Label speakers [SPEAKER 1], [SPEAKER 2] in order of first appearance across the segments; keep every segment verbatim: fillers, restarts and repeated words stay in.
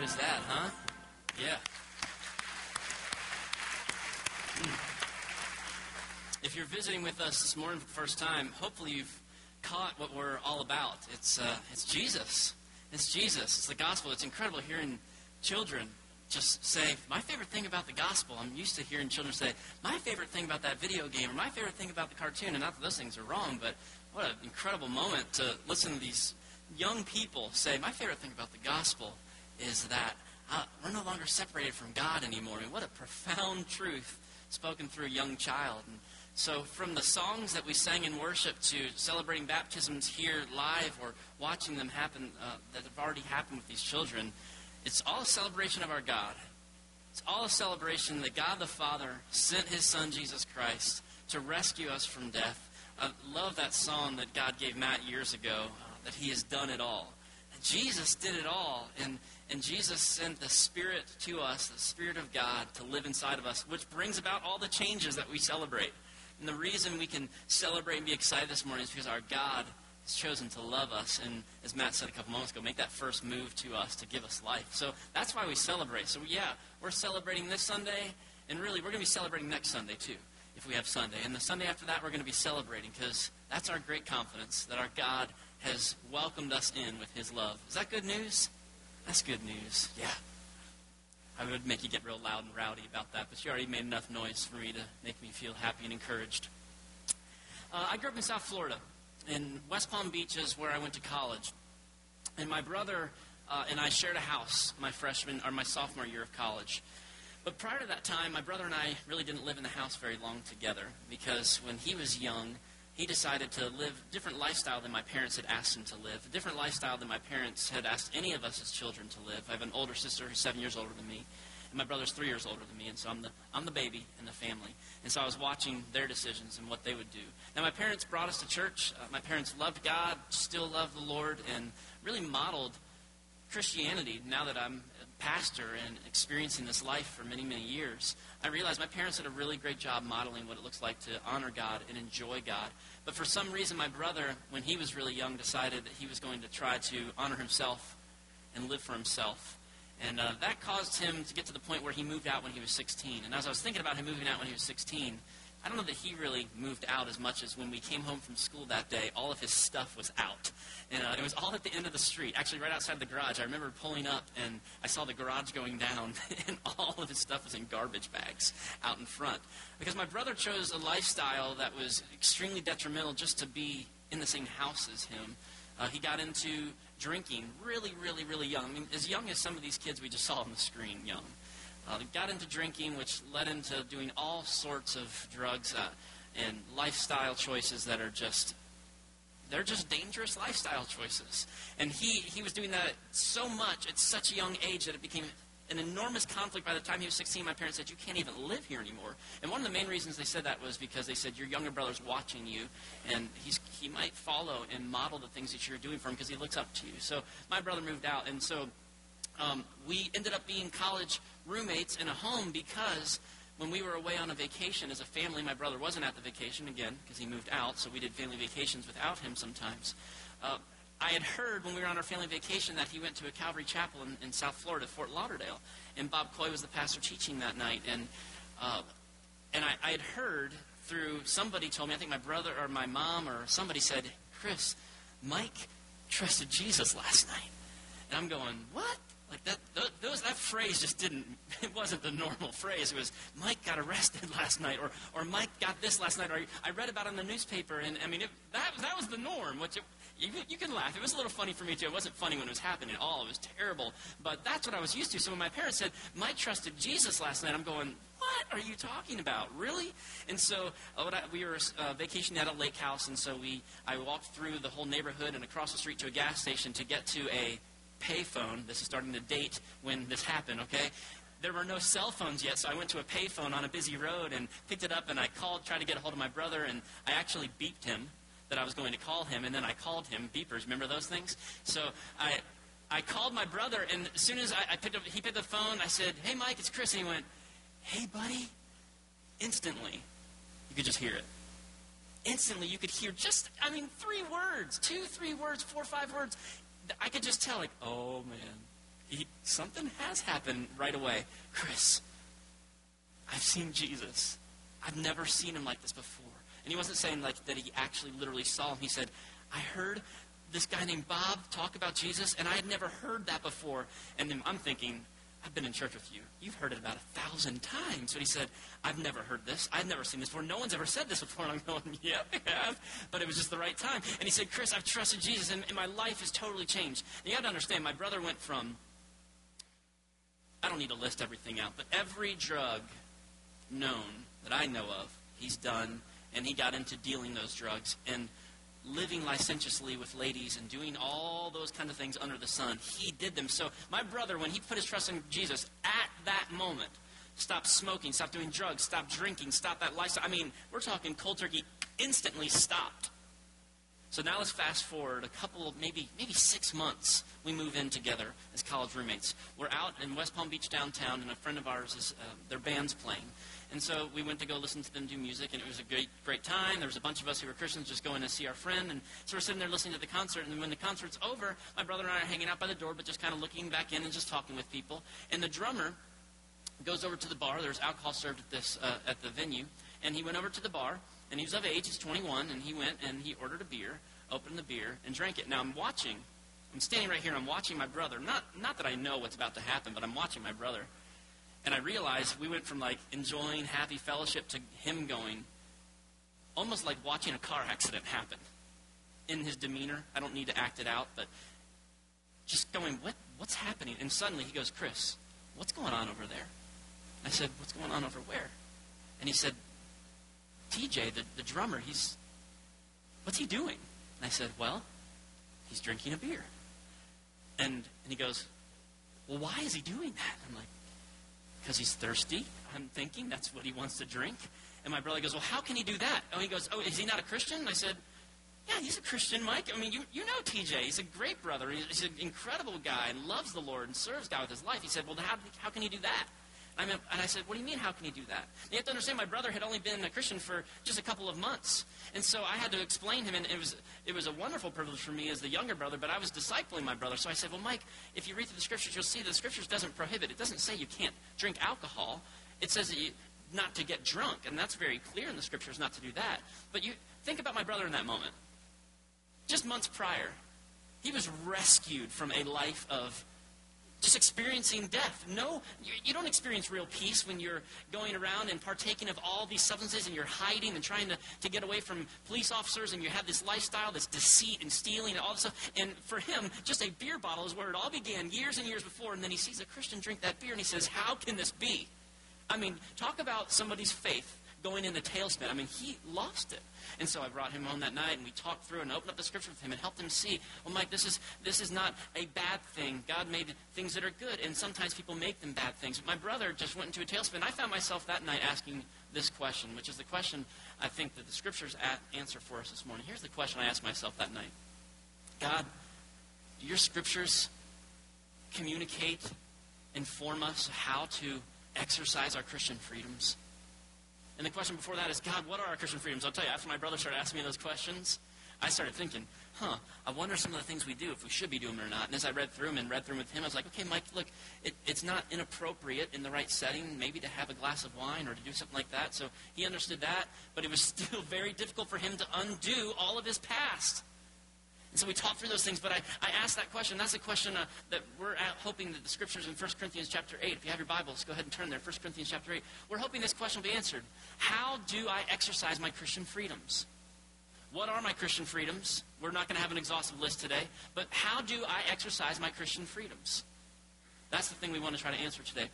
[SPEAKER 1] was that, huh? Yeah. If you're visiting with us this morning for the first time, hopefully you've caught what we're all about. It's uh, it's Jesus. It's Jesus. It's the gospel. It's incredible hearing children just say, my favorite thing about the gospel. I'm used to hearing children say, my favorite thing about that video game, or my favorite thing about the cartoon. And not that those things are wrong, but what an incredible moment to listen to these young people say, my favorite thing about the gospel is that uh, we're no longer separated from God anymore. I mean, what a profound truth spoken through a young child. And so from the songs that we sang in worship to celebrating baptisms here live or watching them happen uh, that have already happened with these children, it's all a celebration of our God. It's all a celebration that God the Father sent His Son, Jesus Christ, to rescue us from death. I love that song that God gave Matt years ago, uh, that He has done it all. And Jesus did it all, and, and Jesus sent the Spirit to us, the Spirit of God, to live inside of us, which brings about all the changes that we celebrate. And the reason we can celebrate and be excited this morning is because our God has chosen to love us and, as Matt said a couple moments ago, make that first move to us to give us life. So that's why we celebrate. So yeah, we're celebrating this Sunday, and really we're going to be celebrating next Sunday too, if we have Sunday. And the Sunday after that we're going to be celebrating because that's our great confidence that our God has welcomed us in with His love. Is that good news? That's good news. Yeah. I would make you get real loud and rowdy about that, but you already made enough noise for me to make me feel happy and encouraged. Uh, I grew up in South Florida, in West Palm Beach is where I went to college. And my brother uh, and I shared a house my freshman or my sophomore year of college. But prior to that time, my brother and I really didn't live in the house very long together because when he was young, he decided to live a different lifestyle than my parents had asked him to live, a different lifestyle than my parents had asked any of us as children to live. I have an older sister who's seven years older than me, and my brother's three years older than me, and so I'm the I'm the baby in the family. And so I was watching their decisions and what they would do. Now, my parents brought us to church. Uh, my parents loved God, still love the Lord, and really modeled Christianity. Now that I'm a pastor and experiencing this life for many, many years, I realized my parents did a really great job modeling what it looks like to honor God and enjoy God. But for some reason, my brother, when he was really young, decided that he was going to try to honor himself and live for himself. And uh, that caused him to get to the point where he moved out when he was sixteen. And as I was thinking about him moving out when he was sixteen, I don't know that he really moved out as much as when we came home from school that day, all of his stuff was out. And uh, it was all at the end of the street, actually right outside the garage. I remember pulling up, and I saw the garage going down, and all of his stuff was in garbage bags out in front. Because my brother chose a lifestyle that was extremely detrimental just to be in the same house as him. Uh, he got into drinking really, really, really young. I mean, as young as some of these kids we just saw on the screen, young. Uh, got into drinking, which led into doing all sorts of drugs uh, and lifestyle choices that are just, they're just dangerous lifestyle choices. And he, he was doing that so much at such a young age that it became an enormous conflict. By the time he was sixteen, my parents said, you can't even live here anymore. And one of the main reasons they said that was because they said, your younger brother's watching you, and he's he might follow and model the things that you're doing for him because he looks up to you. So my brother moved out, and so um, we ended up being college roommates in a home because when we were away on a vacation as a family, my brother wasn't at the vacation, again, because he moved out, so we did family vacations without him sometimes. Uh, I had heard when we were on our family vacation that he went to a Calvary Chapel in, in South Florida, Fort Lauderdale, and Bob Coy was the pastor teaching that night. And uh, and I, I had heard through somebody told me, I think my brother or my mom or somebody said, Chris, Mike trusted Jesus last night. And I'm going, what? Like that, those, that phrase just didn't, it wasn't the normal phrase. It was, Mike got arrested last night, or or Mike got this last night, or I read about it in the newspaper, and I mean, it, that, that was the norm, which it, you, you can laugh. It was a little funny for me, too. It wasn't funny when it was happening at all. It was terrible, but that's what I was used to. So when my parents said, Mike trusted Jesus last night, I'm going, what are you talking about? Really? And so uh, what I, we were uh, vacationing at a lake house, and so we I walked through the whole neighborhood and across the street to a gas station to get to a payphone. This is starting to date when this happened, okay? There were no cell phones yet, so I went to a payphone on a busy road and picked it up, and I called, tried to get a hold of my brother, and I actually beeped him that I was going to call him, and then I called him. Beepers, remember those things? So I I called my brother, and as soon as I, I picked up, he picked up the phone, I said, hey, Mike, it's Chris, and he went, hey, buddy. Instantly, you could just hear it. Instantly, you could hear just, I mean, three words, two, three words, four, five words. I could just tell, like, oh, man, he, something has happened right away. Chris, I've seen Jesus. I've never seen him like this before. And he wasn't saying like that he actually literally saw him. He said, I heard this guy named Bob talk about Jesus, and I had never heard that before. And then I'm thinking, I've been in church with you. You've heard it about a thousand times. But he said, I've never heard this. I've never seen this before. No one's ever said this before. And I'm going, yeah, I have. But it was just the right time. And he said, Chris, I've trusted Jesus, and, and my life has totally changed. And you have to understand, my brother went from, I don't need to list everything out, but every drug known that I know of, he's done, and he got into dealing those drugs. And living licentiously with ladies and doing all those kind of things under the sun. He did them. So my brother, when he put his trust in Jesus, at that moment, stopped smoking, stopped doing drugs, stopped drinking, stopped that lifestyle. I mean, we're talking cold turkey, instantly stopped. So now let's fast forward a couple, maybe maybe six months. We move in together as college roommates. We're out in West Palm Beach downtown, and a friend of ours, is uh, their band's playing. And so we went to go listen to them do music, and it was a great great time. There was a bunch of us who were Christians just going to see our friend. And so we're sitting there listening to the concert, and then when the concert's over, my brother and I are hanging out by the door, but just kind of looking back in and just talking with people. And the drummer goes over to the bar. There's alcohol served at this uh, at the venue. And he went over to the bar, and he was of age. He's twenty-one, and he went and he ordered a beer, opened the beer, and drank it. Now I'm watching. I'm standing right here, and I'm watching my brother. Not, not that I know what's about to happen, but I'm watching my brother. And I realized we went from, like, enjoying happy fellowship to him going, almost like watching a car accident happen. In his demeanor, I don't need to act it out, but just going, what, what's happening? And suddenly he goes, Chris, what's going on over there? I said, what's going on over where? And he said, T J, the, the drummer, he's, what's he doing? And I said, well, he's drinking a beer. And, and he goes, well, why is he doing that? I'm like, because he's thirsty, I'm thinking. That's what he wants to drink. And my brother goes, well, how can he do that? Oh, he goes, oh, is he not a Christian? And I said, yeah, he's a Christian, Mike. I mean, you, you know T J. He's a great brother. He's, he's an incredible guy and loves the Lord and serves God with his life. He said, well, how, how can he do that? I mean, and I said, what do you mean, how can he do that? And you have to understand, my brother had only been a Christian for just a couple of months. And so I had to explain him, and it was it was a wonderful privilege for me as the younger brother, but I was discipling my brother. So I said, well, Mike, if you read through the Scriptures, you'll see that the Scriptures doesn't prohibit. It doesn't say you can't drink alcohol. It says that you, not to get drunk, and that's very clear in the Scriptures not to do that. But you think about my brother in that moment. Just months prior, he was rescued from a life of just experiencing death. No, you, you don't experience real peace when you're going around and partaking of all these substances and you're hiding and trying to, to get away from police officers, and you have this lifestyle, this deceit and stealing and all this stuff. And for him, just a beer bottle is where it all began years and years before. And then he sees a Christian drink that beer and he says, how can this be? I mean, talk about somebody's faith going in the tailspin. I mean, he lost it. And so I brought him home that night, and we talked through and opened up the Scripture with him and helped him see, well, Mike, this is this is not a bad thing. God made things that are good, and sometimes people make them bad things. But my brother just went into a tailspin. I found myself that night asking this question, which is the question I think that the Scriptures answer for us this morning. Here's the question I asked myself that night. God, do your Scriptures communicate, inform us how to exercise our Christian freedoms? And the question before that is, God, what are our Christian freedoms? I'll tell you, after my brother started asking me those questions, I started thinking, huh, I wonder some of the things we do, if we should be doing them or not. And as I read through them and read through them with him, I was like, okay, Mike, look, it, it's not inappropriate in the right setting maybe to have a glass of wine or to do something like that. So he understood that, but it was still very difficult for him to undo all of his past. And so we talked through those things, but I, I asked that question. That's the question uh, that we're at, hoping that the Scriptures in First Corinthians chapter eight, if you have your Bibles, go ahead and turn there, First Corinthians chapter eight. We're hoping this question will be answered. How do I exercise my Christian freedoms? What are my Christian freedoms? We're not going to have an exhaustive list today, but how do I exercise my Christian freedoms? That's the thing we want to try to answer today.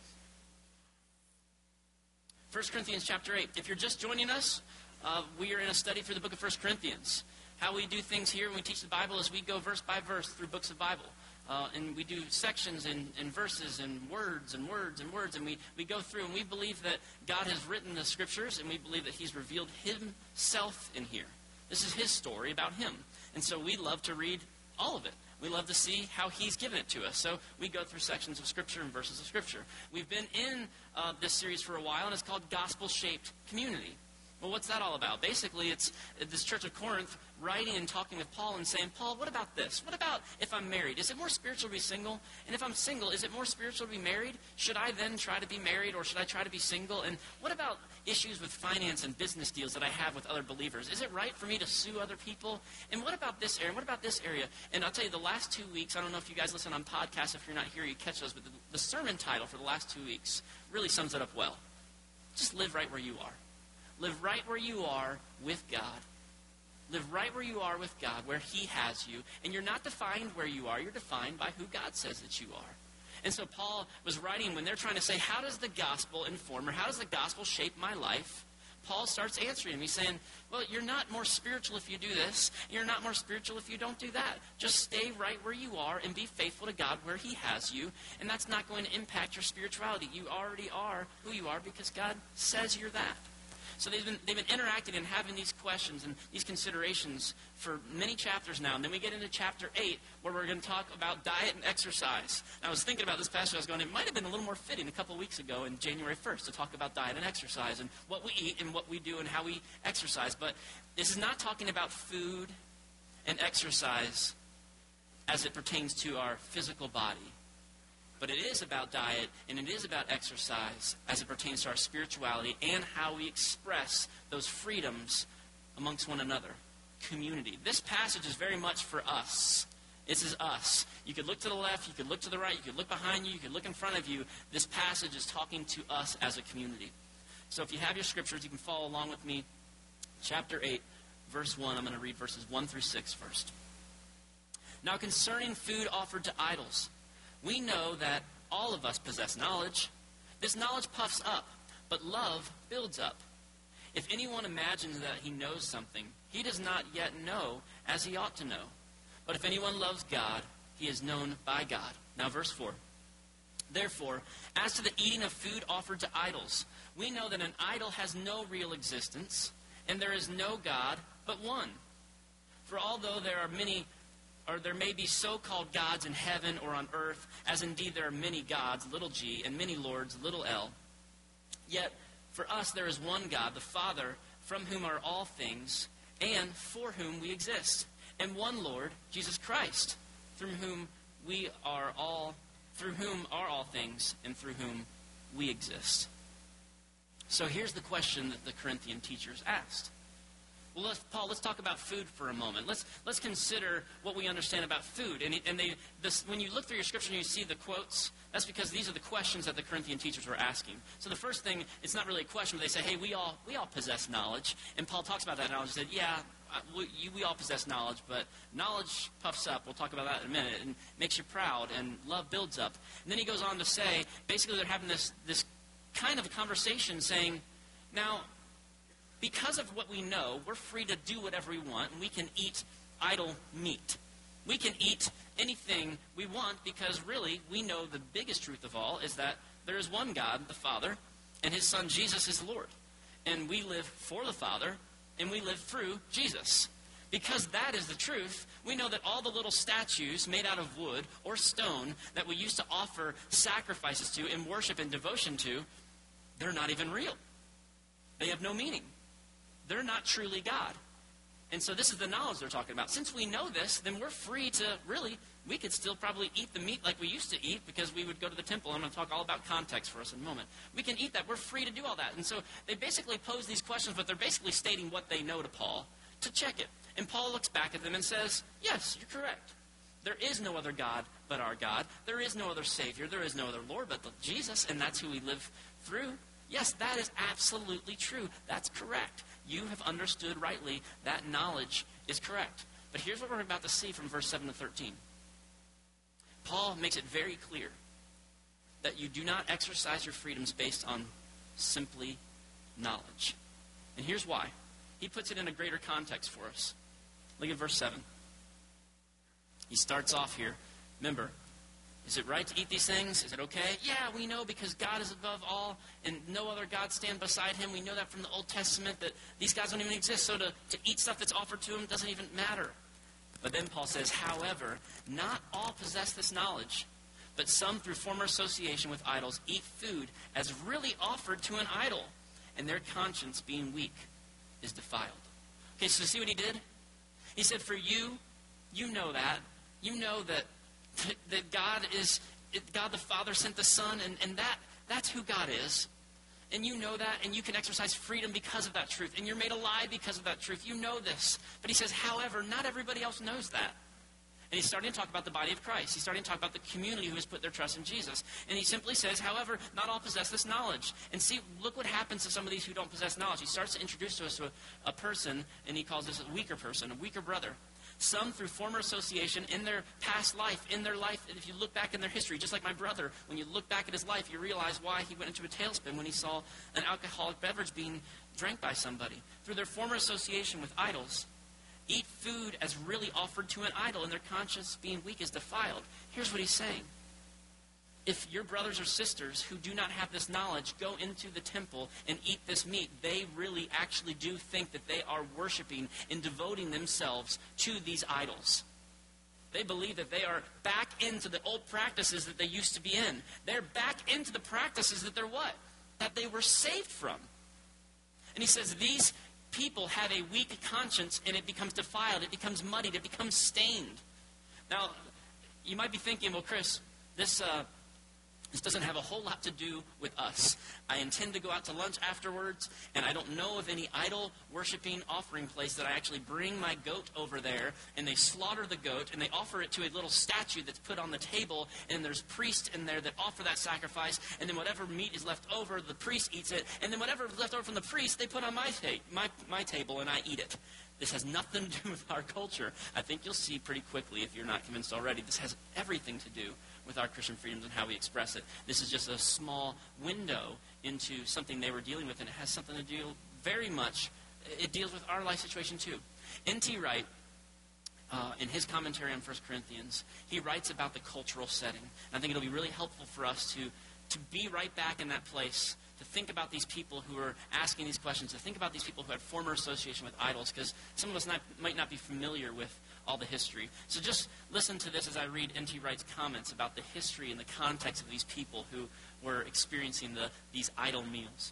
[SPEAKER 1] First Corinthians chapter eight. If you're just joining us, uh, we are in a study through the book of First Corinthians. How we do things here when we teach the Bible is we go verse by verse through books of Bible. Uh, and we do sections and, and verses and words and words and words. And we, we go through and we believe that God has written the Scriptures, and we believe that He's revealed Himself in here. This is His story about Him. And so we love to read all of it. We love to see how He's given it to us. So we go through sections of Scripture and verses of Scripture. We've been in uh, this series for a while, and it's called Gospel-Shaped Community. Well, what's that all about? Basically, it's this church of Corinth writing and talking with Paul and saying, Paul, what about this? What about if I'm married? Is it more spiritual to be single? And if I'm single, is it more spiritual to be married? Should I then try to be married, or should I try to be single? And what about issues with finance and business deals that I have with other believers? Is it right for me to sue other people? And what about this area? What about this area? And I'll tell you, the last two weeks, I don't know if you guys listen on podcasts. If you're not here, you catch those. But the, the sermon title for the last two weeks really sums it up well. Just live right where you are. Live right where you are with God. Live right where you are with God, where He has you. And you're not defined where you are. You're defined by who God says that you are. And so Paul was writing when they're trying to say, how does the gospel inform, or how does the gospel shape my life? Paul starts answering him. He's saying, well, you're not more spiritual if you do this. You're not more spiritual if you don't do that. Just stay right where you are and be faithful to God where He has you. And that's not going to impact your spirituality. You already are who you are because God says you're that. So they've been, they've been interacting and having these questions and these considerations for many chapters now. And then we get into chapter eight, where we're going to talk about diet and exercise. And I was thinking about this passage. I was going, it might have been a little more fitting a couple of weeks ago in January first to talk about diet and exercise and what we eat and what we do and how we exercise. But this is not talking about food and exercise as it pertains to our physical body. But it is about diet, and it is about exercise as it pertains to our spirituality and how we express those freedoms amongst one another. Community. This passage is very much for us. This is us. You could look to the left, you could look to the right, you could look behind you, you could look in front of you. This passage is talking to us as a community. So if you have your scriptures, you can follow along with me. Chapter eight, verse one. I'm going to read verses one through six first. Now concerning food offered to idols, we know that all of us possess knowledge. This knowledge puffs up, but love builds up. If anyone imagines that he knows something, he does not yet know as he ought to know. But if anyone loves God, he is known by God. Now verse four. Therefore, as to the eating of food offered to idols, we know that an idol has no real existence, and there is no God but one. For although there are many or there may be so-called gods in heaven or on earth, as indeed there are many gods, little g, and many lords, little l. Yet for us there is one God, the Father, from whom are all things, and for whom we exist, and one Lord, Jesus Christ, through whom we are all, through whom are all things, and through whom we exist. So here's the question that the Corinthian teachers asked. Well, let's, Paul, let's talk about food for a moment. Let's let's consider what we understand about food. And, and they, this, when you look through your scripture and you see the quotes, that's because these are the questions that the Corinthian teachers were asking. So the first thing, it's not really a question, but they say, hey, we all we all possess knowledge. And Paul talks about that knowledge. He said, yeah, we, we all possess knowledge, but knowledge puffs up. We'll talk about that in a minute. And makes you proud, and love builds up. And then he goes on to say, basically they're having this this kind of a conversation saying, now, because of what we know, we're free to do whatever we want, and we can eat idol meat. We can eat anything we want because really we know the biggest truth of all is that there is one God, the Father, and His Son Jesus is Lord. And we live for the Father, and we live through Jesus. Because that is the truth, we know that all the little statues made out of wood or stone that we used to offer sacrifices to and worship and devotion to, they're not even real. They have no meaning. They're not truly God. And so this is the knowledge they're talking about. Since we know this, then we're free to really, we could still probably eat the meat like we used to eat because we would go to the temple. I'm going to talk all about context for us in a moment. We can eat that. We're free to do all that. And so they basically pose these questions, but they're basically stating what they know to Paul to check it. And Paul looks back at them and says, yes, you're correct. There is no other God but our God. There is no other Savior. There is no other Lord but Jesus, and that's who we live through. Yes, that is absolutely true. That's correct. You have understood rightly. That knowledge is correct. But here's what we're about to see from verse seven to thirteen. Paul makes it very clear that you do not exercise your freedoms based on simply knowledge. And here's why. He puts it in a greater context for us. Look at verse seven. He starts off here. Remember, is it right to eat these things? Is it okay? Yeah, we know because God is above all and no other God stand beside Him. We know that from the Old Testament that these gods don't even exist. So to, to eat stuff that's offered to Him doesn't even matter. But then Paul says, however, not all possess this knowledge, but some through former association with idols eat food as really offered to an idol, and their conscience being weak is defiled. Okay, so see what he did? He said, for you, you know that. You know that, that God is, God the Father sent the Son, and, and that that's who God is. And you know that, and you can exercise freedom because of that truth. And you're made alive because of that truth. You know this. But he says, however, not everybody else knows that. And he's starting to talk about the body of Christ. He's starting to talk about the community who has put their trust in Jesus. And he simply says, however, not all possess this knowledge. And see, look what happens to some of these who don't possess knowledge. He starts to introduce to us to a, a person, and he calls this a weaker person, a weaker brother. Some through former association in their past life, in their life, if you look back in their history, just like my brother, when you look back at his life, you realize why he went into a tailspin when he saw an alcoholic beverage being drank by somebody. Through their former association with idols, eat food as really offered to an idol, and their conscience being weak is defiled. Here's what he's saying. If your brothers or sisters who do not have this knowledge go into the temple and eat this meat, they really actually do think that they are worshiping and devoting themselves to these idols. They believe that they are back into the old practices that they used to be in. They're back into the practices that they're what? That they were saved from. And he says these people have a weak conscience, and it becomes defiled, it becomes muddied, it becomes stained. Now, you might be thinking, well, Chris, this uh, this doesn't have a whole lot to do with us. I intend to go out to lunch afterwards, and I don't know of any idol worshiping offering place that I actually bring my goat over there, and they slaughter the goat, and they offer it to a little statue that's put on the table, and there's priests in there that offer that sacrifice, and then whatever meat is left over, the priest eats it, and then whatever is left over from the priest, they put on my, ta- my, my table, and I eat it. This has nothing to do with our culture. I think you'll see pretty quickly, if you're not convinced already, this has everything to do with our Christian freedoms and how we express it. This is just a small window into something they were dealing with, and it has something to do very much, it deals with our life situation too. N T Wright, uh, in his commentary on First Corinthians, he writes about the cultural setting. And I think it'll be really helpful for us to, to be right back in that place, to think about these people who are asking these questions, to think about these people who had former association with idols, because some of us not, might not be familiar with all the history. So just listen to this as I read N T Wright's comments about the history and the context of these people who were experiencing the, these idol meals.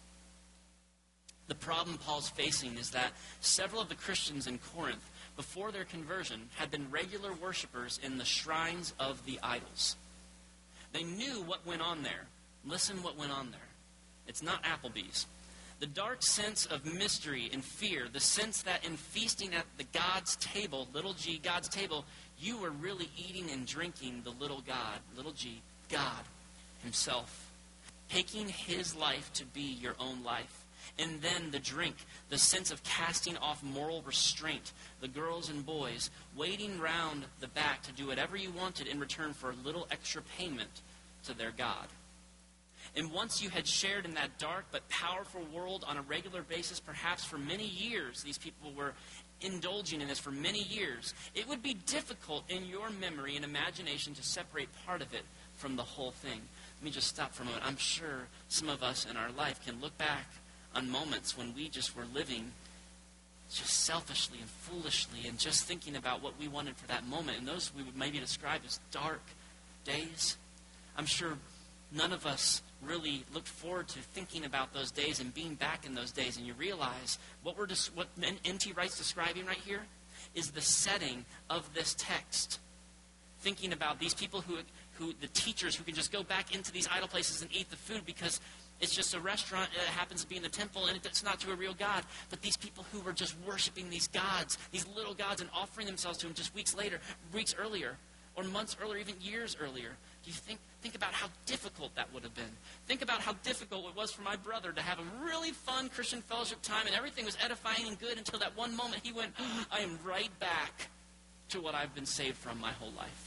[SPEAKER 1] The problem Paul's facing is that several of the Christians in Corinth, before their conversion, had been regular worshipers in the shrines of the idols. They knew what went on there. Listen what went on there. It's not Applebee's. The dark sense of mystery and fear, the sense that in feasting at the God's table, little g, God's table, you were really eating and drinking the little God, little g, God himself, taking his life to be your own life. And then the drink, the sense of casting off moral restraint, the girls and boys waiting round the back to do whatever you wanted in return for a little extra payment to their God. And once you had shared in that dark but powerful world on a regular basis, perhaps for many years, these people were indulging in this for many years, it would be difficult in your memory and imagination to separate part of it from the whole thing. Let me just stop for a moment. I'm sure some of us in our life can look back on moments when we just were living just selfishly and foolishly and just thinking about what we wanted for that moment. And those we would maybe describe as dark days. I'm sure none of us really looked forward to thinking about those days and being back in those days. And you realize what we're dis- what N T Wright's describing right here is the setting of this text. Thinking about these people who, who the teachers who can just go back into these idol places and eat the food because it's just a restaurant that happens to be in the temple and it's not to a real God. But these people who were just worshiping these gods, these little gods, and offering themselves to him just weeks later, weeks earlier, or months earlier, even years earlier. Do you think think about how difficult that would have been? Think about how difficult it was for my brother to have a really fun Christian fellowship time and everything was edifying and good until that one moment he went, oh, I am right back to what I've been saved from my whole life.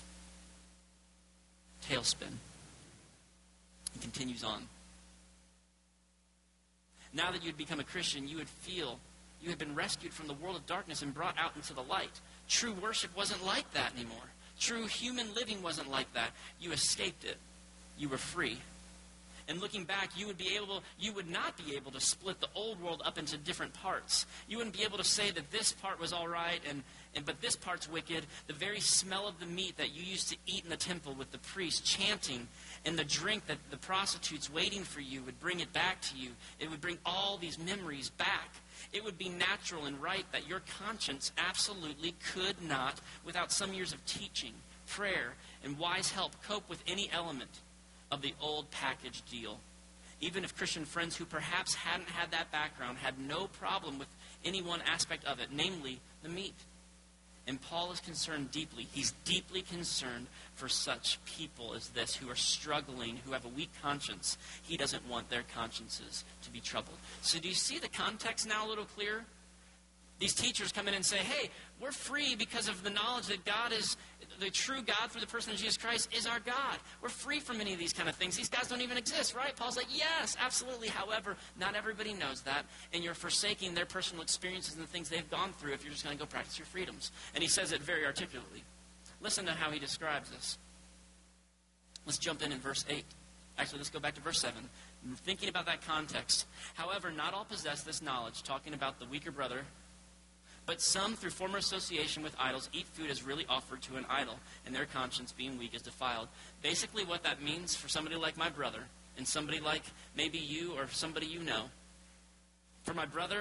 [SPEAKER 1] Tailspin. He continues on. Now that you had become a Christian, you would feel you had been rescued from the world of darkness and brought out into the light. True worship wasn't like that anymore. True human living wasn't like that. You escaped it. You were free. And looking back, you would be able, you would not be able to split the old world up into different parts. You wouldn't be able to say that this part was all right, and, and but this part's wicked. The very smell of the meat that you used to eat in the temple with the priest chanting, and the drink that the prostitutes waiting for you would bring it back to you. It would bring all these memories back. It would be natural and right that your conscience absolutely could not, without some years of teaching, prayer, and wise help, cope with any element of the old package deal. Even if Christian friends who perhaps hadn't had that background had no problem with any one aspect of it, namely the meat. And Paul is concerned deeply. He's deeply concerned for such people as this who are struggling, who have a weak conscience. He doesn't want their consciences to be troubled. So do you see the context now a little clearer? These teachers come in and say, hey, we're free because of the knowledge that God is, the true God through the person of Jesus Christ is our God. We're free from any of these kind of things. These guys don't even exist, right? Paul's like, yes, absolutely. However, not everybody knows that, and you're forsaking their personal experiences and the things they've gone through if you're just going to go practice your freedoms. And he says it very articulately. Listen to how he describes this. Let's jump in in verse eight. Actually, let's go back to verse seven. Thinking about that context. However, not all possess this knowledge, talking about the weaker brother, but some, through former association with idols, eat food as really offered to an idol, and their conscience, being weak, is defiled. Basically, what that means for somebody like my brother, and somebody like maybe you or somebody you know, for my brother,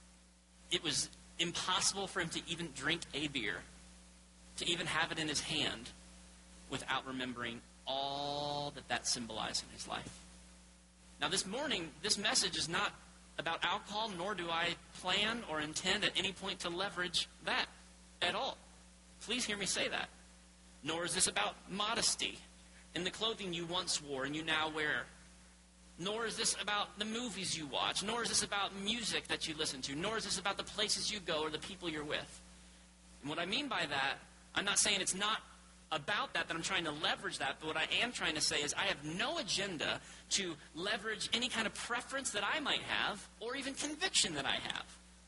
[SPEAKER 1] it was impossible for him to even drink a beer, to even have it in his hand, without remembering all that that symbolized in his life. Now, this morning, this message is not about alcohol, nor do I plan or intend at any point to leverage that at all. Please hear me say that. Nor is this about modesty in the clothing you once wore and you now wear. Nor is this about the movies you watch. Nor is this about music that you listen to. Nor is this about the places you go or the people you're with. And what I mean by that, I'm not saying it's not about that, that I'm trying to leverage that, but what I am trying to say is I have no agenda to leverage any kind of preference that I might have or even conviction that I have.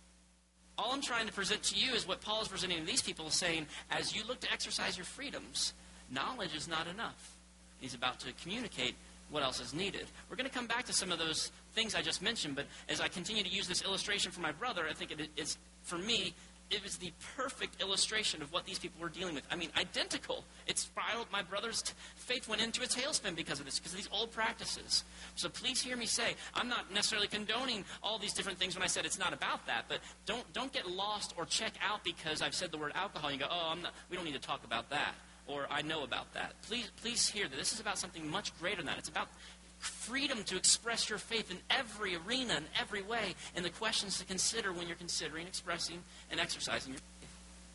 [SPEAKER 1] All I'm trying to present to you is what Paul is presenting to these people, saying, as you look to exercise your freedoms, knowledge is not enough. He's about to communicate what else is needed. We're going to come back to some of those things I just mentioned, but as I continue to use this illustration for my brother, I think it is, for me, it was the perfect illustration of what these people were dealing with. I mean, identical. It spiraled. My brother's t- faith went into a tailspin because of this, because of these old practices. So please hear me say, I'm not necessarily condoning all these different things when I said it's not about that, but don't don't get lost or check out because I've said the word alcohol. You go, oh, I'm not, we don't need to talk about that, or I know about that. Please, please hear that this is about something much greater than that. It's about freedom to express your faith in every arena, in every way, and the questions to consider when you're considering, expressing, and exercising your faith.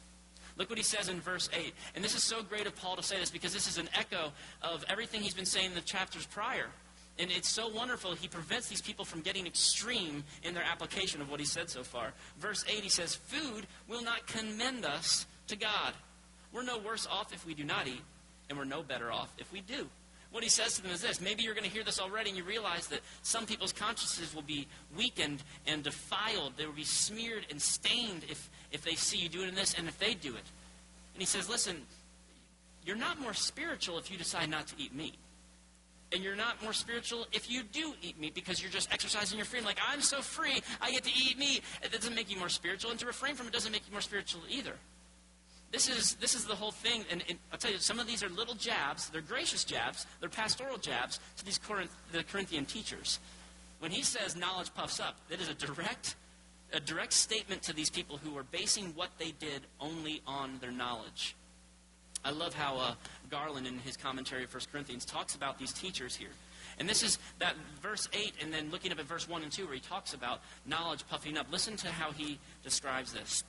[SPEAKER 1] Look what he says in verse eight. And this is so great of Paul to say this because this is an echo of everything he's been saying in the chapters prior. And it's so wonderful. He prevents these people from getting extreme in their application of what he said so far. Verse eight, he says, food will not commend us to God. We're no worse off if we do not eat, and we're no better off if we do. What he says to them is this. Maybe you're going to hear this already and you realize that some people's consciences will be weakened and defiled. They will be smeared and stained if, if they see you doing this and if they do it. And he says, listen, you're not more spiritual if you decide not to eat meat. And you're not more spiritual if you do eat meat because you're just exercising your freedom. Like, I'm so free, I get to eat meat. It doesn't make you more spiritual. And to refrain from it doesn't make you more spiritual either. This is this is the whole thing, and, and I'll tell you, some of these are little jabs. They're gracious jabs. They're pastoral jabs to these Corinth, the Corinthian teachers. When he says knowledge puffs up, that is a direct, a direct statement to these people who are basing what they did only on their knowledge. I love how uh, Garland, in his commentary of First Corinthians, talks about these teachers here. And this is that verse eight, and then looking up at verse one and two, where he talks about knowledge puffing up. Listen to how he describes this.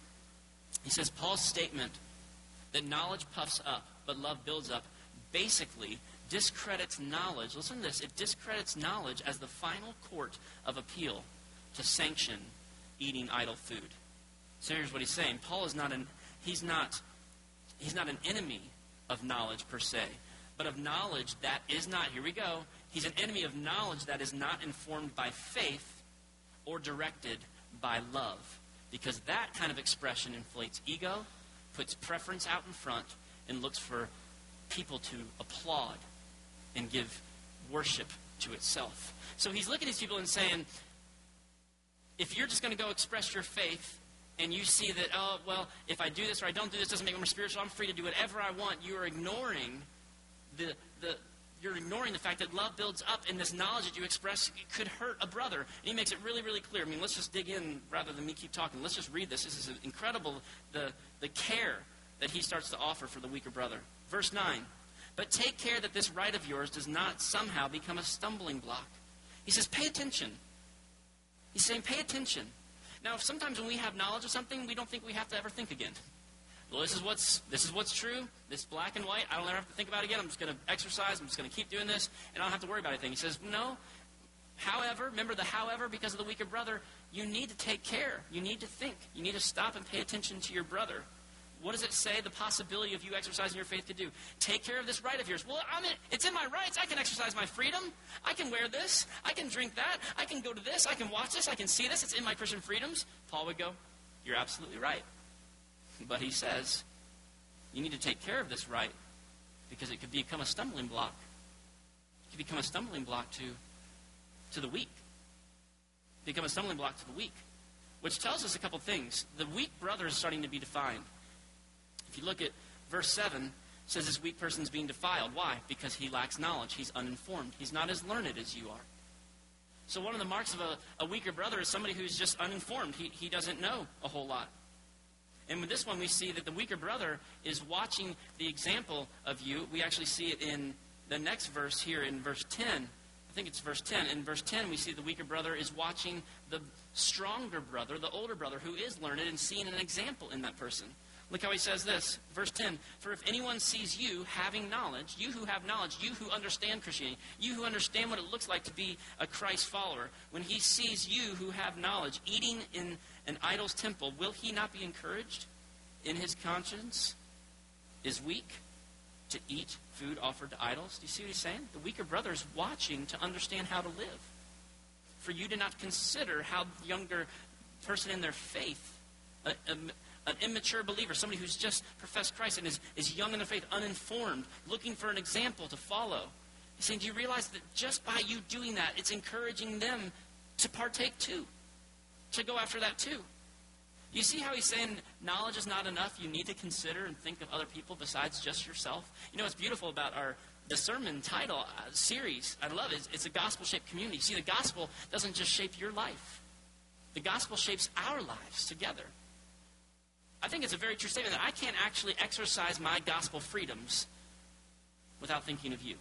[SPEAKER 1] He says, Paul's statement that knowledge puffs up, but love builds up, basically discredits knowledge. Listen to this. It discredits knowledge as the final court of appeal to sanction eating idol food. So here's what he's saying. Paul is not an he's not he's not an enemy of knowledge per se, but of knowledge that is not, here we go, he's an enemy of knowledge that is not informed by faith or directed by love. Because that kind of expression inflates ego, puts preference out in front, and looks for people to applaud and give worship to itself. So he's looking at these people and saying, if you're just going to go express your faith, and you see that, oh, well, if I do this or I don't do this, doesn't make me more spiritual, I'm free to do whatever I want, you are ignoring the the you're ignoring the fact that love builds up, and this knowledge that you express could hurt a brother. And he makes it really, really clear. I mean, let's just dig in rather than me keep talking. Let's just read this. This is incredible, the, the care that he starts to offer for the weaker brother. Verse nine, but take care that this right of yours does not somehow become a stumbling block. He says, pay attention. He's saying, pay attention. Now, sometimes when we have knowledge of something, we don't think we have to ever think again. Well, this is what's this is what's true. This is black and white. I don't ever have to think about it again. I'm just going to exercise. I'm just going to keep doing this, and I don't have to worry about anything. He says, no. However, remember the however, because of the weaker brother, you need to take care. You need to think. You need to stop and pay attention to your brother. What does it say the possibility of you exercising your faith to do? Take care of this right of yours. Well, I'm in, it's in my rights. I can exercise my freedom. I can wear this. I can drink that. I can go to this. I can watch this. I can see this. It's in my Christian freedoms. Paul would go, you're absolutely right. But he says, you need to take care of this right because it could become a stumbling block. It could become a stumbling block to, to the weak. Become a stumbling block to the weak. Which tells us a couple things. The weak brother is starting to be defined. If you look at verse seven, it says this weak person is being defiled. Why? Because he lacks knowledge. He's uninformed. He's not as learned as you are. So one of the marks of a, a weaker brother is somebody who's just uninformed. He, he doesn't know a whole lot. And with this one, we see that the weaker brother is watching the example of you. We actually see it in the next verse here in verse ten. I think it's verse ten. In verse ten, we see the weaker brother is watching the stronger brother, the older brother, who is learned, and seeing an example in that person. Look how he says this, verse ten. For if anyone sees you having knowledge, you who have knowledge, you who understand Christianity, you who understand what it looks like to be a Christ follower, when he sees you who have knowledge eating in an idol's temple, will he not be encouraged in his conscience is weak to eat food offered to idols? Do you see what he's saying? The weaker brother is watching to understand how to live. For you do not consider how the younger person in their faith, a, a, an immature believer, somebody who's just professed Christ and is, is young in their faith, uninformed, looking for an example to follow. He's saying, do you realize that just by you doing that, it's encouraging them to partake too, to go after that too? You see how he's saying knowledge is not enough? You need to consider and think of other people besides just yourself. You know what's beautiful about our the sermon title uh, series? I love it. It's, it's a gospel-shaped community. See, the gospel doesn't just shape your life. The gospel shapes our lives together. I think it's a very true statement that I can't actually exercise my gospel freedoms without thinking of you.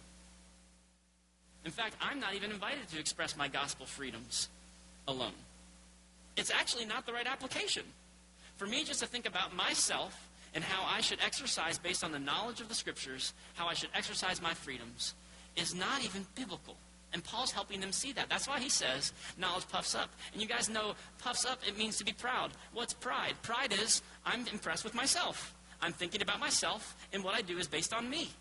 [SPEAKER 1] In fact, I'm not even invited to express my gospel freedoms alone. It's actually not the right application. For me just to think about myself and how I should exercise based on the knowledge of the Scriptures, how I should exercise my freedoms, is not even biblical. And Paul's helping them see that. That's why he says knowledge puffs up. And you guys know puffs up, it means to be proud. What's pride? Pride is I'm impressed with myself. I'm thinking about myself, and what I do is based on me.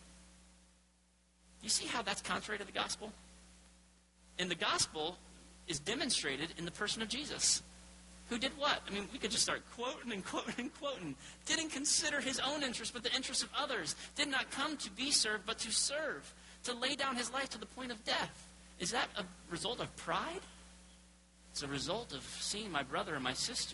[SPEAKER 1] You see how that's contrary to the gospel? And the gospel is demonstrated in the person of Jesus. Who did what? I mean, we could just start quoting and quoting and quoting. Didn't consider his own interest, but the interest of others. Did not come to be served, but to serve. To lay down his life to the point of death. Is that a result of pride? It's a result of seeing my brother and my sister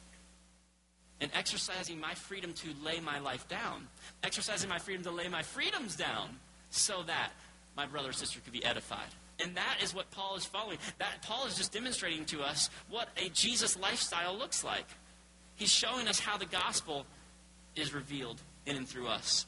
[SPEAKER 1] and exercising my freedom to lay my life down. Exercising my freedom to lay my freedoms down so that my brother or sister could be edified. And that is what Paul is following. That Paul is just demonstrating to us what a Jesus lifestyle looks like. He's showing us how the gospel is revealed in and through us.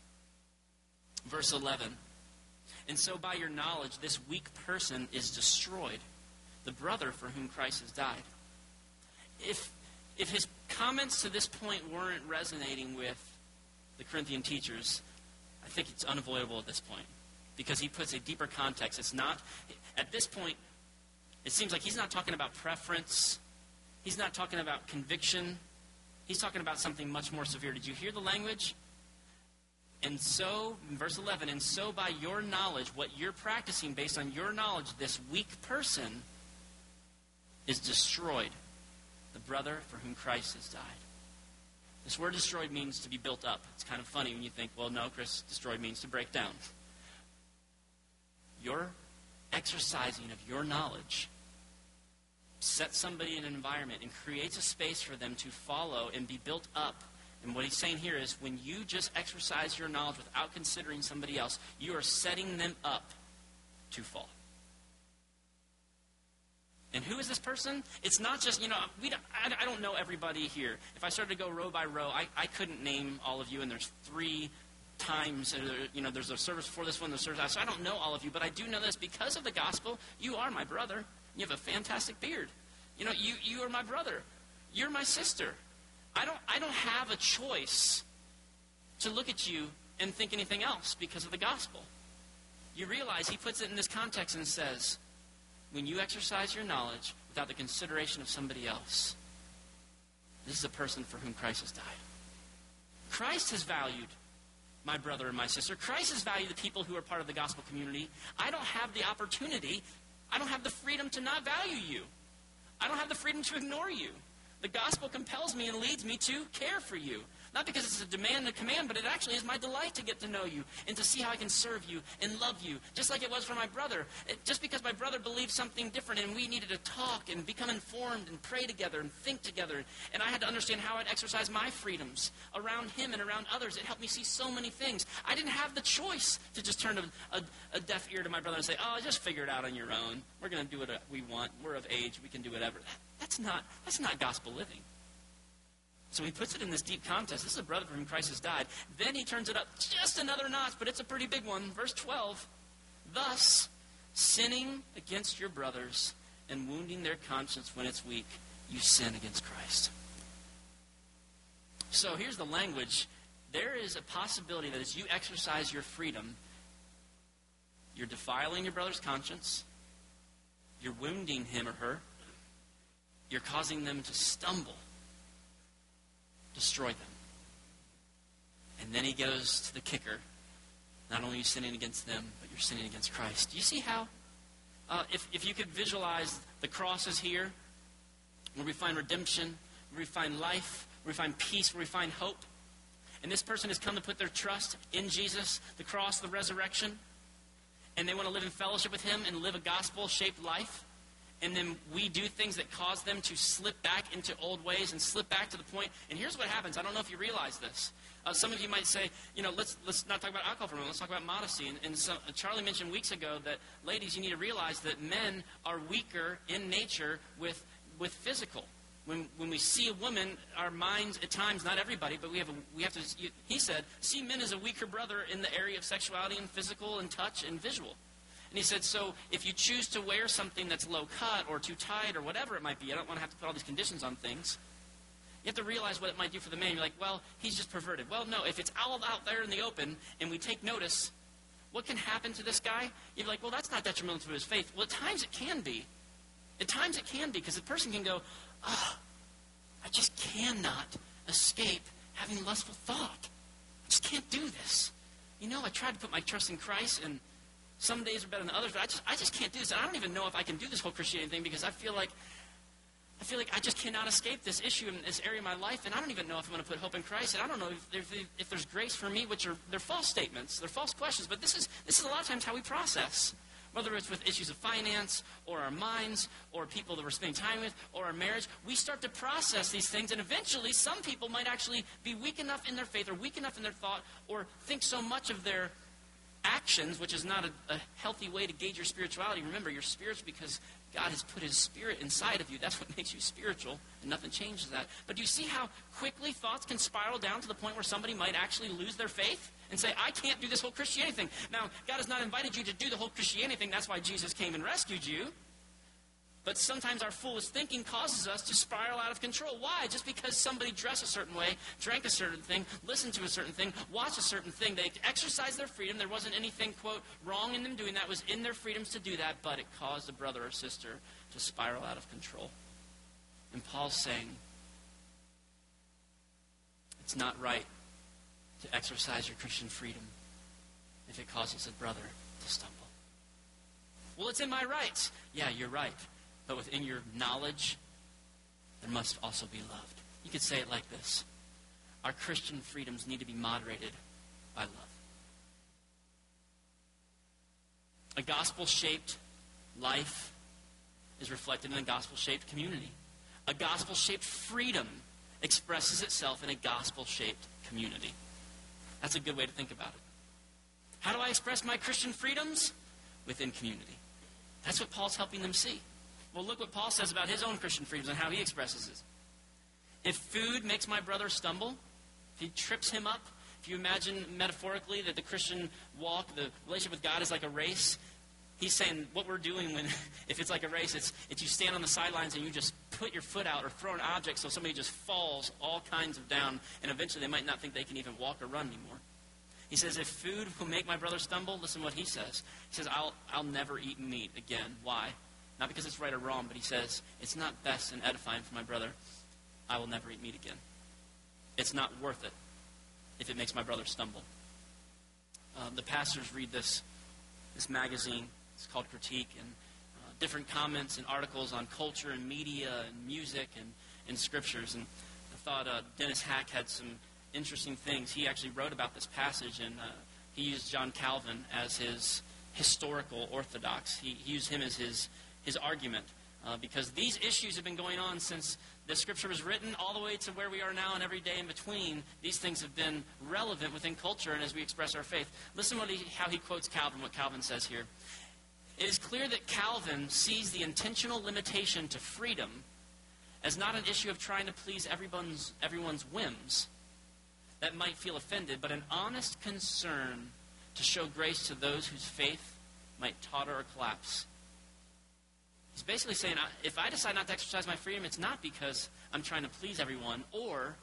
[SPEAKER 1] Verse eleven. And so by your knowledge, this weak person is destroyed, the brother for whom Christ has died. If, if his comments to this point weren't resonating with the Corinthian teachers, I think it's unavoidable at this point. Because he puts a deeper context. It's not, at this point, it seems like he's not talking about preference. He's not talking about conviction. He's talking about something much more severe. Did you hear the language? And so, in verse eleven, and so by your knowledge, what you're practicing based on your knowledge, this weak person is destroyed. The brother for whom Christ has died. This word destroyed means to be built up. It's kind of funny when you think, well, no, Chris, destroyed means to break down. Your exercising of your knowledge sets somebody in an environment and creates a space for them to follow and be built up. And what he's saying here is when you just exercise your knowledge without considering somebody else, you are setting them up to fall. And who is this person? It's not just, you know, we don't, I, I don't know everybody here. If I started to go row by row, I, I couldn't name all of you, and there's three times, you know, there's a service before this one, there's a service after. So I don't know all of you, but I do know this. Because of the gospel, you are my brother. You have a fantastic beard. You know, you, you are my brother. You're my sister. I don't, I don't have a choice to look at you and think anything else because of the gospel. You realize he puts it in this context and says, when you exercise your knowledge without the consideration of somebody else, this is a person for whom Christ has died. Christ has valued my brother and my sister. Christ has valued the people who are part of the gospel community. I don't have the opportunity, I don't have the freedom to not value you. I don't have the freedom to ignore you. The gospel compels me and leads me to care for you. Not because it's a demand and a command, but it actually is my delight to get to know you and to see how I can serve you and love you, just like it was for my brother. It, just because my brother believed something different and we needed to talk and become informed and pray together and think together, and I had to understand how I'd exercise my freedoms around him and around others. It helped me see so many things. I didn't have the choice to just turn a, a, a deaf ear to my brother and say, oh, just figure it out on your own. We're going to do what we want. We're of age. We can do whatever. That, that's not, that's not gospel living. So he puts it in this deep context. This is a brother for whom Christ has died. Then he turns it up just another notch, but it's a pretty big one. Verse twelve, thus, sinning against your brothers and wounding their conscience when it's weak, you sin against Christ. So here's the language. There is a possibility that as you exercise your freedom, you're defiling your brother's conscience, you're wounding him or her, you're causing them to stumble. Destroy them. And then he goes to the kicker. Not only are you sinning against them, but you're sinning against Christ. Do you see how? Uh, if, if you could visualize the cross is here, where we find redemption, where we find life, where we find peace, where we find hope. And this person has come to put their trust in Jesus, the cross, the resurrection. And they want to live in fellowship with him and live a gospel-shaped life. And then we do things that cause them to slip back into old ways and slip back to the point. And here's what happens. I don't know if you realize this. Uh, some of you might say, you know, let's let's not talk about alcohol for a moment. Let's talk about modesty. And, and so, uh, Charlie mentioned weeks ago that, ladies, you need to realize that men are weaker in nature with with physical. When when we see a woman, our minds at times, not everybody, but we have a, we have to. You, he said, see men as a weaker brother in the area of sexuality and physical and touch and visual. And he said, so if you choose to wear something that's low cut or too tight or whatever it might be, I don't want to have to put all these conditions on things. You have to realize what it might do for the man. You're like, well, he's just perverted. Well, no, if it's all out there in the open and we take notice, what can happen to this guy? You're like, well, that's not detrimental to his faith. Well, at times it can be. At times it can be, because the person can go, oh, I just cannot escape having lustful thought. I just can't do this. You know, I tried to put my trust in Christ, and some days are better than others, but I just I just can't do this. And I don't even know if I can do this whole Christianity thing, because I feel like I feel like I just cannot escape this issue in this area of my life, and I don't even know if I'm going to put hope in Christ, and I don't know if, if, if there's grace for me, which are they're false statements, they're false questions. But this is this is a lot of times how we process, whether it's with issues of finance or our minds or people that we're spending time with or our marriage. We start to process these things, and eventually some people might actually be weak enough in their faith or weak enough in their thought or think so much of their actions, which is not a, a healthy way to gauge your spirituality. Remember, you're spiritual because God has put his spirit inside of you. That's what makes you spiritual, and nothing changes that. But do you see how quickly thoughts can spiral down to the point where somebody might actually lose their faith and say, I can't do this whole Christianity thing. Now, God has not invited you to do the whole Christianity thing. That's why Jesus came and rescued you. But sometimes our foolish thinking causes us to spiral out of control. Why? Just because somebody dressed a certain way, drank a certain thing, listened to a certain thing, watched a certain thing. They exercised their freedom. There wasn't anything, quote, wrong in them doing that. It was in their freedoms to do that, but it caused a brother or sister to spiral out of control. And Paul's saying, it's not right to exercise your Christian freedom if it causes a brother to stumble. Well, it's in my rights. Yeah, you're right. But within your knowledge, there must also be love. You could say it like this. Our Christian freedoms need to be moderated by love. A gospel-shaped life is reflected in a gospel-shaped community. A gospel-shaped freedom expresses itself in a gospel-shaped community. That's a good way to think about it. How do I express my Christian freedoms? Within community. That's what Paul's helping them see. Well, look what Paul says about his own Christian freedoms and how he expresses it. If food makes my brother stumble, if he trips him up, if you imagine metaphorically that the Christian walk, the relationship with God is like a race, he's saying what we're doing when, if it's like a race, it's, it's you stand on the sidelines and you just put your foot out or throw an object so somebody just falls all kinds of down, and eventually they might not think they can even walk or run anymore. He says, if food will make my brother stumble, listen to what he says. He says, I'll, I'll never eat meat again. Why? Not because it's right or wrong, but he says, it's not best and edifying for my brother. I will never eat meat again. It's not worth it if it makes my brother stumble. Uh, the pastors read this, this magazine. It's called Critique, and uh, different comments and articles on culture and media and music and, and scriptures. And I thought uh, Dennis Hack had some interesting things. He actually wrote about this passage, and uh, he used John Calvin as his historical orthodox. He, he used him as his, his argument, uh, because these issues have been going on since the scripture was written all the way to where we are now, and every day in between. These things have been relevant within culture and as we express our faith. Listen to what he, how he quotes Calvin, what Calvin says here. It is clear that Calvin sees the intentional limitation to freedom as not an issue of trying to please everyone's, everyone's whims that might feel offended, but an honest concern to show grace to those whose faith might totter or collapse. He's basically saying, if I decide not to exercise my freedom, it's not because I'm trying to please everyone or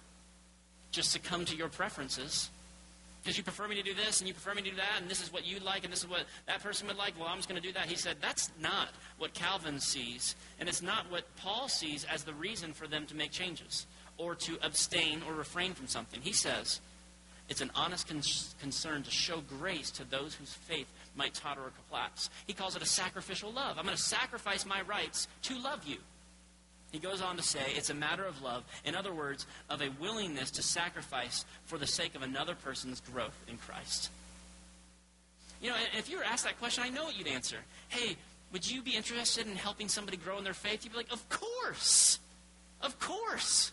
[SPEAKER 1] just succumb to your preferences. Because you prefer me to do this, and you prefer me to do that, and this is what you like, and this is what that person would like, well, I'm just going to do that. He said that's not what Calvin sees, and it's not what Paul sees as the reason for them to make changes or to abstain or refrain from something. He says it's an honest con- concern to show grace to those whose faith might totter or collapse. He calls it a sacrificial love. I'm going to sacrifice my rights to love you. He goes on to say it's a matter of love. In other words, of a willingness to sacrifice for the sake of another person's growth in Christ. You know, if you were asked that question, I know what you'd answer. Hey, would you be interested in helping somebody grow in their faith? You'd be like, of course. Of course.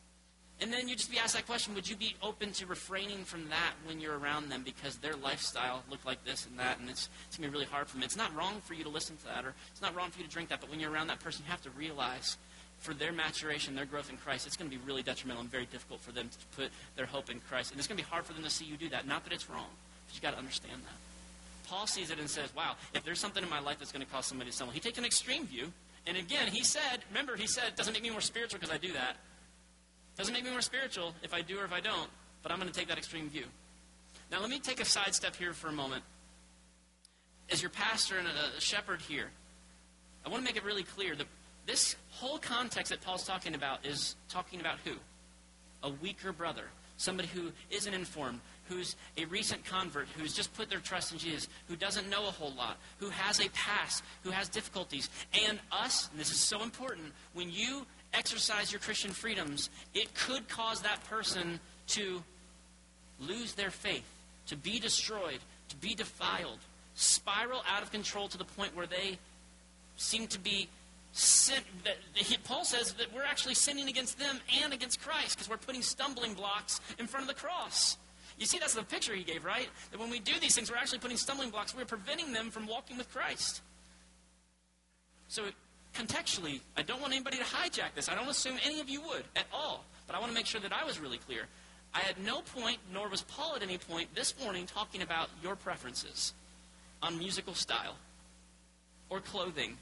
[SPEAKER 1] And then you'd just be asked that question, would you be open to refraining from that when you're around them because their lifestyle looked like this and that, and it's, it's going to be really hard for them. It's not wrong for you to listen to that, or it's not wrong for you to drink that, but when you're around that person, you have to realize for their maturation, their growth in Christ, it's going to be really detrimental and very difficult for them to put their hope in Christ. And it's going to be hard for them to see you do that. Not that it's wrong, but you've got to understand that. Paul sees it and says, wow, if there's something in my life that's going to cause somebody to stumble. He takes an extreme view. And again, he said, remember, he said, it doesn't make me more spiritual because I do that. Doesn't make me more spiritual if I do or if I don't, but I'm going to take that extreme view. Now, let me take a sidestep here for a moment. As your pastor and a shepherd here, I want to make it really clear that this whole context that Paul's talking about is talking about who? A weaker brother. Somebody who isn't informed, who's a recent convert, who's just put their trust in Jesus, who doesn't know a whole lot, who has a past, who has difficulties. And us, and this is so important, when you exercise your Christian freedoms, it could cause that person to lose their faith, to be destroyed, to be defiled, spiral out of control to the point where they seem to be sin. That, he, Paul says that we're actually sinning against them and against Christ because we're putting stumbling blocks in front of the cross. You see, that's the picture he gave, right? That when we do these things, we're actually putting stumbling blocks. We're preventing them from walking with Christ. So contextually, I don't want anybody to hijack this. I don't assume any of you would at all. But I want to make sure that I was really clear. I at no point, nor was Paul at any point this morning talking about your preferences on musical style or clothing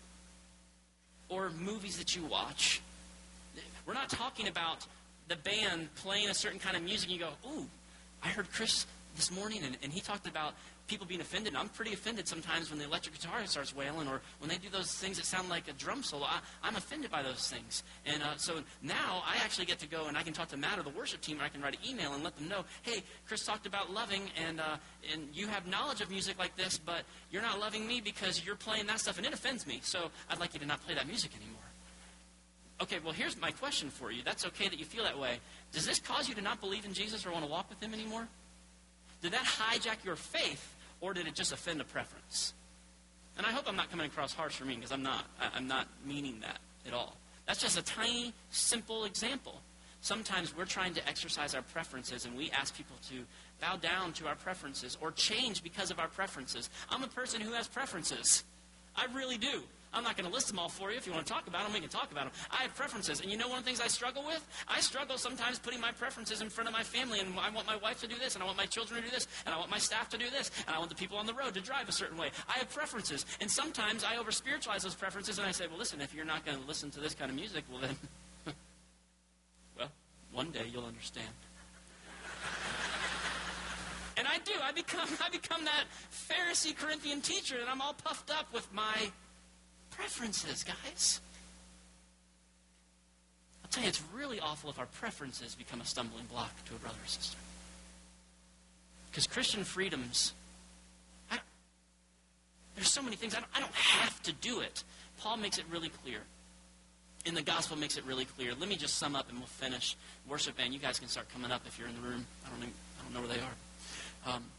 [SPEAKER 1] or movies that you watch. We're not talking about the band playing a certain kind of music and you go, ooh, I heard Chris this morning and, and he talked about people being offended. I'm pretty offended sometimes when the electric guitar starts wailing or when they do those things that sound like a drum solo. I, I'm offended by those things. And uh, so now I actually get to go and I can talk to Matt or the worship team, or I can write an email and let them know, hey, Chris talked about loving, and uh, and you have knowledge of music like this, but you're not loving me because you're playing that stuff, and it offends me. So I'd like you to not play that music anymore. Okay, well, here's my question for you. That's okay that you feel that way. Does this cause you to not believe in Jesus or want to walk with him anymore? Did that hijack your faith, or did it just offend a preference? And I hope I'm not coming across harsh or mean, because I'm not. I, I'm not meaning that at all. That's just a tiny, simple example. Sometimes we're trying to exercise our preferences, and we ask people to bow down to our preferences or change because of our preferences. I'm a person who has preferences. I really do. I'm not going to list them all for you. If you want to talk about them, we can talk about them. I have preferences. And you know one of the things I struggle with? I struggle sometimes putting my preferences in front of my family. And I want my wife to do this. And I want my children to do this. And I want my staff to do this. And I want the people on the road to drive a certain way. I have preferences. And sometimes I over-spiritualize those preferences. And I say, well, listen, if you're not going to listen to this kind of music, well then, well, one day you'll understand. And I do. I become, I become that Pharisee Corinthian teacher. And I'm all puffed up with my preferences, guys. I'll tell you, it's really awful if our preferences become a stumbling block to a brother or sister. Because Christian freedoms, I, there's so many things. I don't, I don't have to do it. Paul makes it really clear. And the gospel makes it really clear. Let me just sum up and we'll finish. Worship band, you guys can start coming up if you're in the room. I don't, even, I don't know where they are. Um,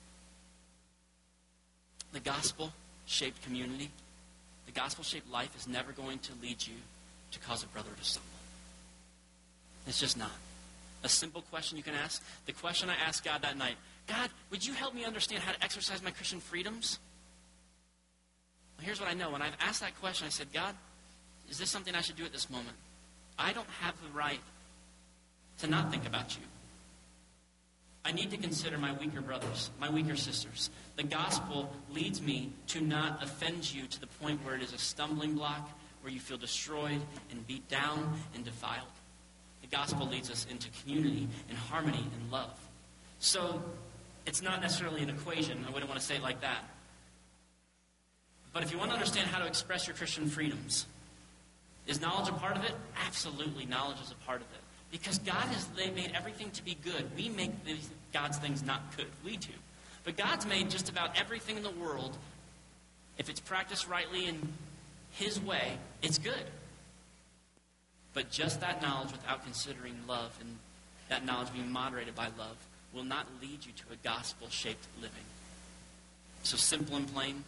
[SPEAKER 1] the gospel-shaped community, the gospel-shaped life is never going to lead you to cause a brother to stumble. It's just not. A simple question you can ask. The question I asked God that night, God, would you help me understand how to exercise my Christian freedoms? Well, here's what I know. When I've asked that question, I said, God, is this something I should do at this moment? I don't have the right to not think about you. I need to consider my weaker brothers, my weaker sisters. The gospel leads me to not offend you to the point where it is a stumbling block, where you feel destroyed and beat down and defiled. The gospel leads us into community and harmony and love. So it's not necessarily an equation. I wouldn't want to say it like that. But if you want to understand how to express your Christian freedoms, is knowledge a part of it? Absolutely, knowledge is a part of it. Because God has made everything to be good. We make these, God's things not good. We do. But God's made just about everything in the world, if it's practiced rightly in His way, it's good. But just that knowledge without considering love and that knowledge being moderated by love will not lead you to a gospel-shaped living. So simple and plain,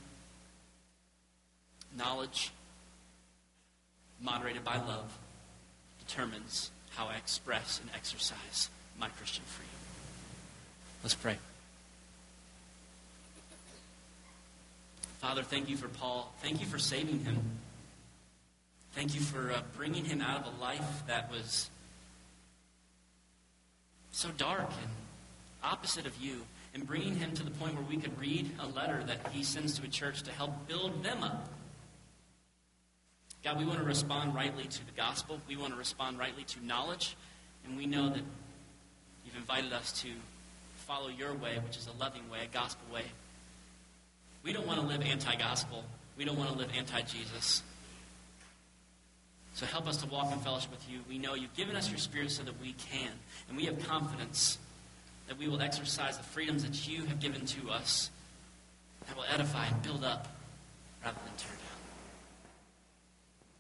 [SPEAKER 1] knowledge moderated by love determines how I express and exercise my Christian freedom. Let's pray. Father, thank you for Paul. Thank you for saving him. Thank you for uh, bringing him out of a life that was so dark and opposite of you, and bringing him to the point where we could read a letter that he sends to a church to help build them up. God, we want to respond rightly to the gospel. We want to respond rightly to knowledge. And we know that you've invited us to follow your way, which is a loving way, a gospel way. We don't want to live anti-gospel. We don't want to live anti-Jesus. So help us to walk in fellowship with you. We know you've given us your Spirit so that we can. And we have confidence that we will exercise the freedoms that you have given to us that will edify and build up rather than tear down.